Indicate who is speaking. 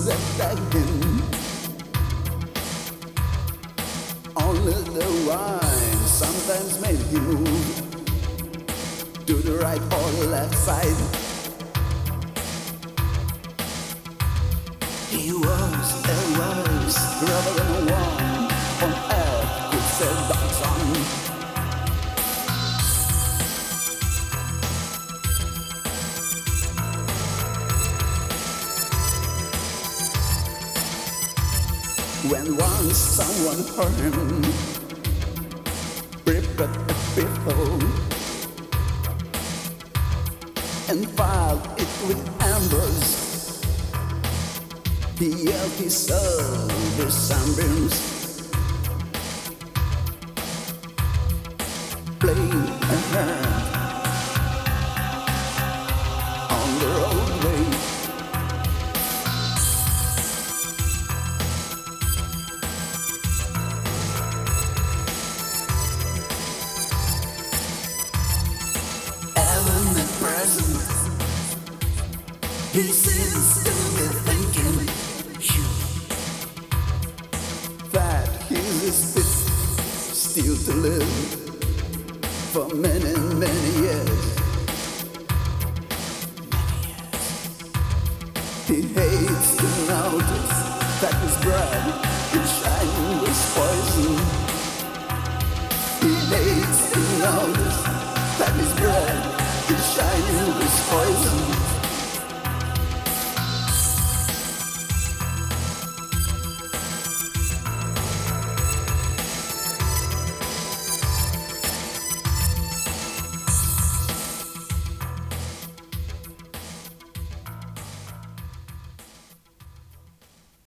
Speaker 1: that him. Only the wine sometimes made him move to the right or the left side. He was a rose rather than a one on earth could set dogs on. When once someone hurt him, prepared a pistol and filed it with embers. He yelled his soul, the sunbeams, playing a hand on the roadway. He seems to be thinking that he's fit still to live for many, many years. He hates to notice that his bride